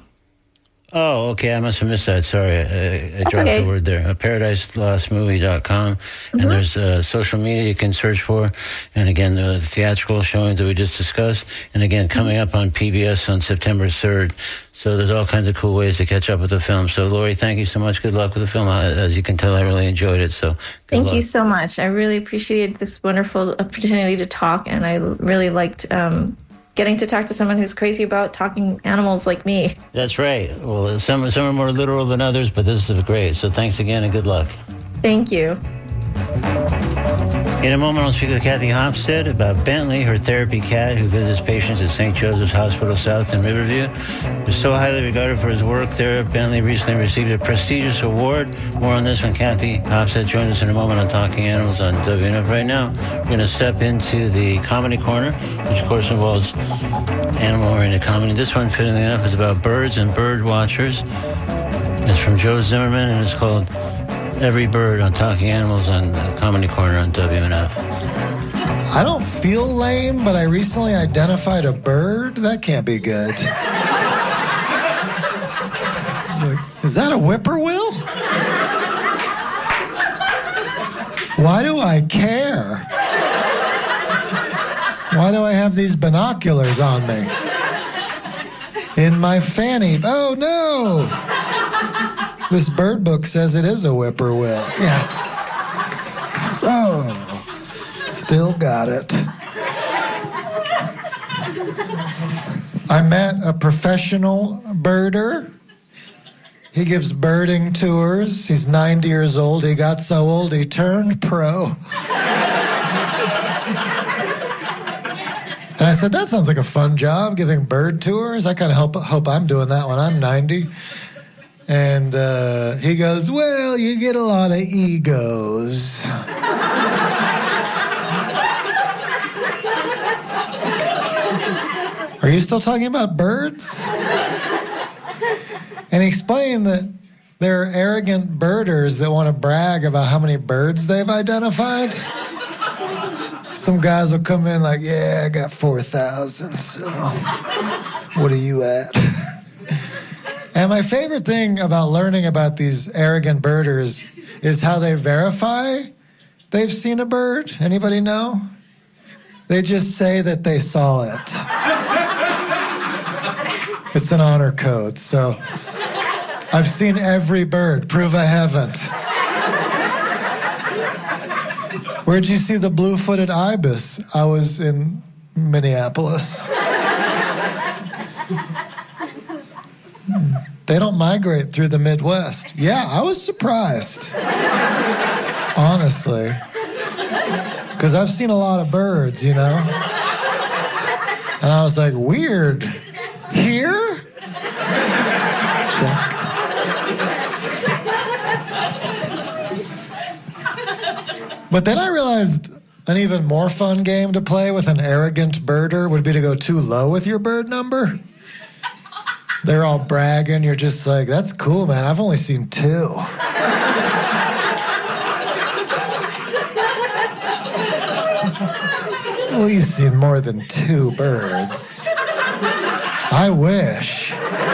Speaker 1: Oh, okay. I must have missed that. Sorry. I dropped the word there. ParadiseLostMovie.com. And there's social media you can search for. And again, the theatrical showings that we just discussed. And again, coming up on PBS on September 3rd. So there's all kinds of cool ways to catch up with the film. So, Lori, thank you so much. Good luck with the film. As you can tell, I really enjoyed it. So
Speaker 2: thank you so much. I really appreciated this wonderful opportunity to talk. And I really liked... getting to talk to someone who's crazy about talking animals like me.
Speaker 1: That's right. Well, some are more literal than others, but this is great. So thanks again and good luck.
Speaker 2: Thank you.
Speaker 1: In a moment, I'll speak with Kathy Hopstead about Bentley, her therapy cat who visits patients at St. Joseph's Hospital South in Riverview. He's so highly regarded for his work there. Bentley recently received a prestigious award. More on this when Kathy Hopstead joins us in a moment on Talking Animals on WNF. Right now, we're going to step into the Comedy Corner, which of course involves animal-oriented comedy. This one, fittingly enough, is about birds and bird watchers. It's from Joe Zimmerman, and it's called Every Bird on Talking Animals on the Comedy Corner on WNF.
Speaker 3: I don't feel lame, but I recently identified a bird. That can't be good. Like, is that a whippoorwill? Why do I care? Why do I have these binoculars on me? In my fanny. Oh, no! This bird book says it is a whippoorwill. Yes. Oh, still got it. I met a professional birder. He gives birding tours. He's 90 years old. He got so old he turned pro. And I said, that sounds like a fun job, giving bird tours. I kind of hope I'm doing that when I'm 90. And he goes, well, you get a lot of egos. Are you still talking about birds? And he explained that there are arrogant birders that want to brag about how many birds they've identified. Some guys will come in like, yeah, I got 4,000, so what are you at? And my favorite thing about learning about these arrogant birders is how they verify they've seen a bird. Anybody know? They just say that they saw it. It's an honor code, so I've seen every bird. Prove I haven't. Where'd you see the blue-footed ibis? I was in Minneapolis. They don't migrate through the Midwest. Yeah, I was surprised. Honestly. Because I've seen a lot of birds, you know? And I was like, weird. Here? Check. But then I realized an even more fun game to play with an arrogant birder would be to go too low with your bird number. They're all bragging. You're just like, that's cool, man. I've only seen 2. Well, you've seen more than 2 birds. I wish.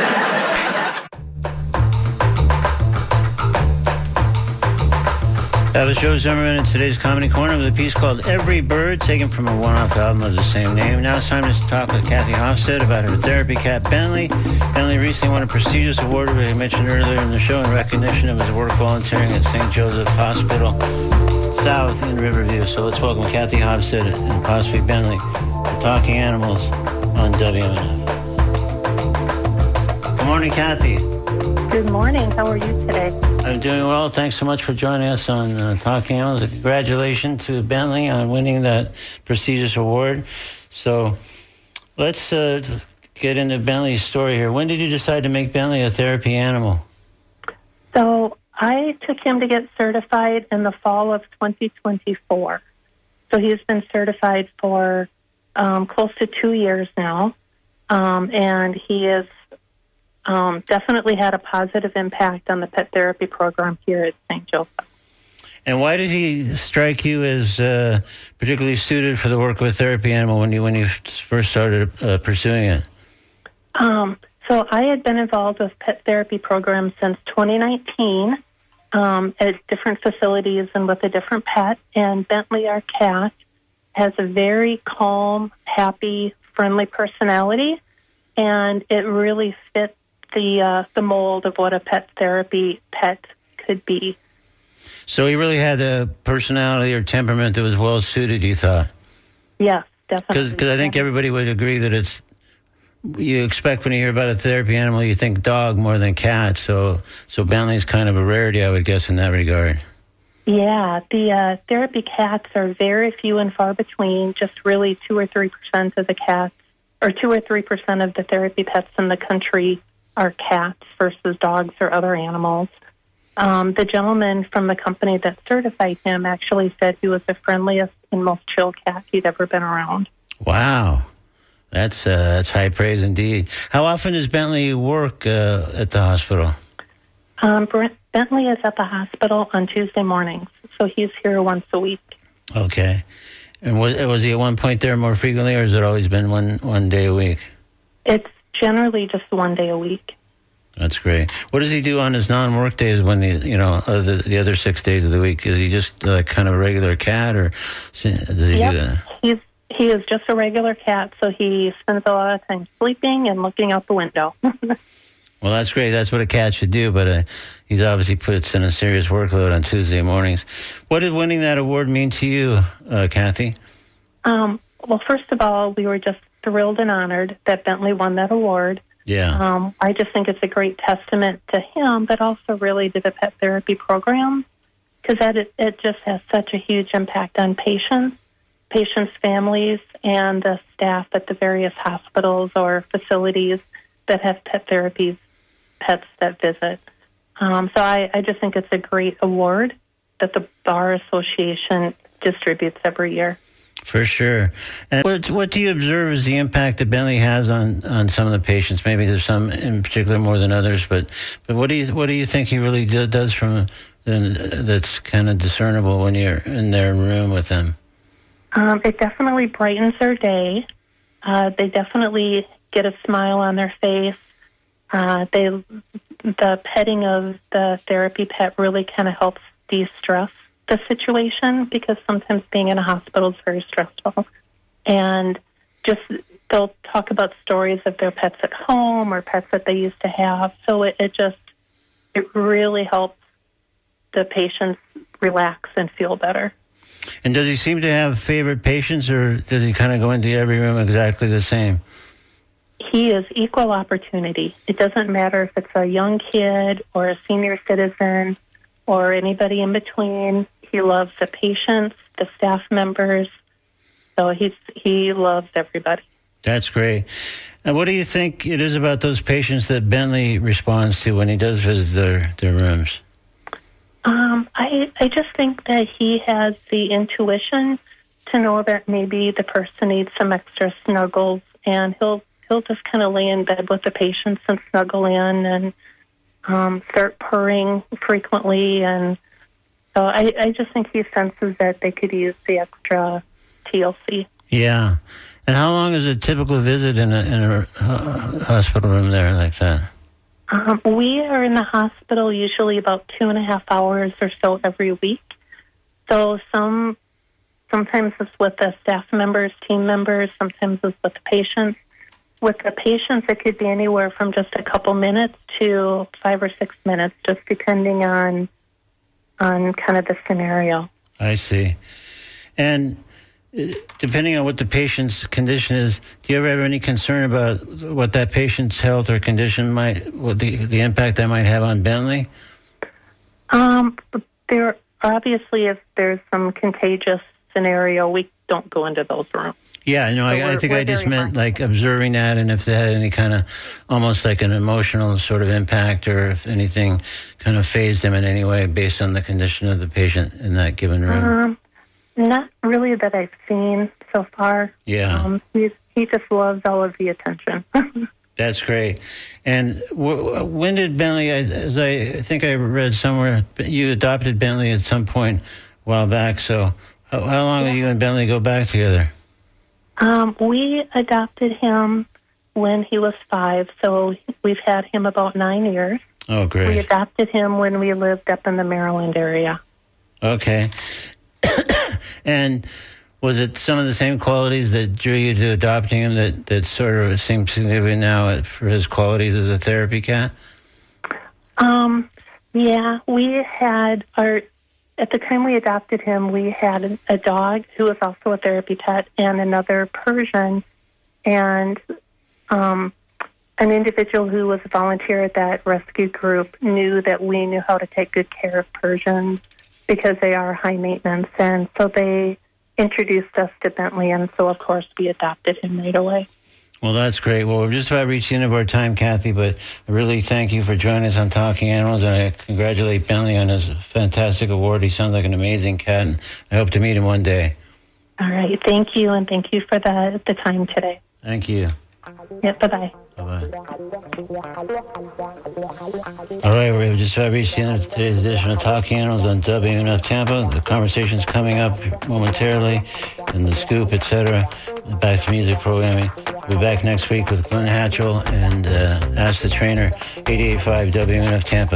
Speaker 1: That was Joe Zimmerman in today's Comedy Corner with a piece called Every Bird, taken from a one-off album of the same name. Now it's time to talk with Kathy Hofstede about her therapy cat, Bentley. Bentley recently won a prestigious award, which I mentioned earlier in the show, in recognition of his work volunteering at St. Joseph Hospital South in Riverview. So let's welcome Kathy Hofstede and possibly Bentley for Talking Animals on WMNF. Good morning, Kathy.
Speaker 4: Good morning. How are you today?
Speaker 1: I'm doing well. Thanks so much for joining us on Talking Animals. Congratulations to Bentley on winning that prestigious award. So let's get into Bentley's story here. When did you decide to make Bentley a therapy animal?
Speaker 4: So I took him to get certified in the fall of 2024. So he's been certified for close to 2 years now. And he is definitely had a positive impact on the pet therapy program here at St. Joseph.
Speaker 1: And why did he strike you as particularly suited for the work with therapy animal when you first started pursuing it?
Speaker 4: So I had been involved with pet therapy programs since 2019 at different facilities and with a different pet. And Bentley, our cat, has a very calm, happy, friendly personality, and it really fits the mold of what a pet therapy pet could be.
Speaker 1: So he really had a personality or temperament that was well suited, you thought?
Speaker 4: Yes, definitely.
Speaker 1: Because I think everybody would agree that you expect when you hear about a therapy animal, you think dog more than cat. So Bentley's kind of a rarity, I would guess, in that regard.
Speaker 4: Yeah, the therapy cats are very few and far between. Just really 2 or 3% of the cats, or 2 or 3% of the therapy pets in the country are cats versus dogs or other animals. The gentleman from the company that certified him actually said he was the friendliest and most chill cat he'd ever been around.
Speaker 1: Wow. That's high praise indeed. How often does Bentley work at the hospital?
Speaker 4: Bentley is at the hospital on Tuesday mornings, so he's here once a week.
Speaker 1: Okay. And was he at one point there more frequently, or has it always been one day a week?
Speaker 4: It's generally just 1 day a week.
Speaker 1: That's great. What does he do on his non-work days when the other 6 days of the week? Is he just kind of a regular cat, or does he do that?
Speaker 4: He is just a regular cat, so he spends a lot of time sleeping and looking out the window.
Speaker 1: Well, that's great. That's what a cat should do, but he's obviously puts in a serious workload on Tuesday mornings. What did winning that award mean to you, Kathy?
Speaker 4: Well, first of all, we were just thrilled and honored that Bentley won that award.
Speaker 1: Yeah.
Speaker 4: I just think it's a great testament to him, but also really to the pet therapy program, because it just has such a huge impact on patients, families, and the staff at the various hospitals or facilities that have pet therapies, pets that visit. So I just think it's a great award that the Bar Association distributes every year.
Speaker 1: For sure. And what do you observe as the impact that Bentley has on some of the patients? Maybe there's some in particular more than others, but what do you think he really does that's kind of discernible when you're in their room with them?
Speaker 4: It definitely brightens their day. They definitely get a smile on their face. The petting of the therapy pet really kind of helps de-stress the situation, because sometimes being in a hospital is very stressful. And just they'll talk about stories of their pets at home or pets that they used to have. So it really helps the patients relax and feel better.
Speaker 1: And does he seem to have favorite patients, or does he kind of go into every room exactly the same?
Speaker 4: He is equal opportunity. It doesn't matter if it's a young kid or a senior citizen or anybody in between. He loves the patients, the staff members. So he loves everybody. That's
Speaker 1: great. And what do you think it is about those patients that Bentley responds to when he does visit their rooms?
Speaker 4: I just think that he has the intuition to know that maybe the person needs some extra snuggles, and he'll just kind of lay in bed with the patients and snuggle in and start purring frequently. And so I just think he senses that they could use the extra TLC.
Speaker 1: Yeah. And how long is a typical visit in a hospital room there like that?
Speaker 4: We are in the hospital usually about 2.5 hours or so every week. So sometimes it's with the staff members, team members, sometimes it's with the patients. With the patients, it could be anywhere from just a couple minutes to 5 or 6 minutes, just depending on kind of the scenario.
Speaker 1: I see. And depending on what the patient's condition is, do you ever have any concern about what that patient's health or condition what the impact that might have on Bentley?
Speaker 4: There obviously, if there's some contagious scenario, we don't go into those rooms.
Speaker 1: Yeah, no, I think I just meant like observing that, and if they had any kind of almost like an emotional sort of impact, or if anything kind of phased them in any way based on the condition of the patient in that given room.
Speaker 4: Not really that I've seen so far.
Speaker 1: Yeah.
Speaker 4: He just loves all of the attention.
Speaker 1: That's great. And when did Bentley, as I think I read somewhere, you adopted Bentley at some point a while back, so how long did you and Bentley go back together?
Speaker 4: We adopted him when he was 5, so we've had him about 9 years.
Speaker 1: Oh, great.
Speaker 4: We adopted him when we lived up in the Maryland area.
Speaker 1: Okay. And was it some of the same qualities that drew you to adopting him that sort of seem significant now for his qualities as a therapy cat?
Speaker 4: Yeah, we had at the time we adopted him, we had a dog who was also a therapy pet and another Persian, and an individual who was a volunteer at that rescue group knew that we knew how to take good care of Persians because they are high maintenance, and so they introduced us to Bentley, and so of course we adopted him right away.
Speaker 1: Well, that's great. Well, we're just about reached the end of our time, Kathy, but I really thank you for joining us on Talking Animals, and I congratulate Bentley on his fantastic award. He sounds like an amazing cat, and I hope to meet him one day.
Speaker 4: All right. Thank you, and thank you for the time today.
Speaker 1: Thank you.
Speaker 4: Yeah, bye-bye.
Speaker 1: Bye-bye. All right, we've just about reached the end of today's edition of Talking Animals on WNF Tampa. The conversation's coming up momentarily, and the scoop, etc. Back to music programming. We'll be back next week with Glenn Hatchell and Ask the Trainer, 88.5 WNF Tampa.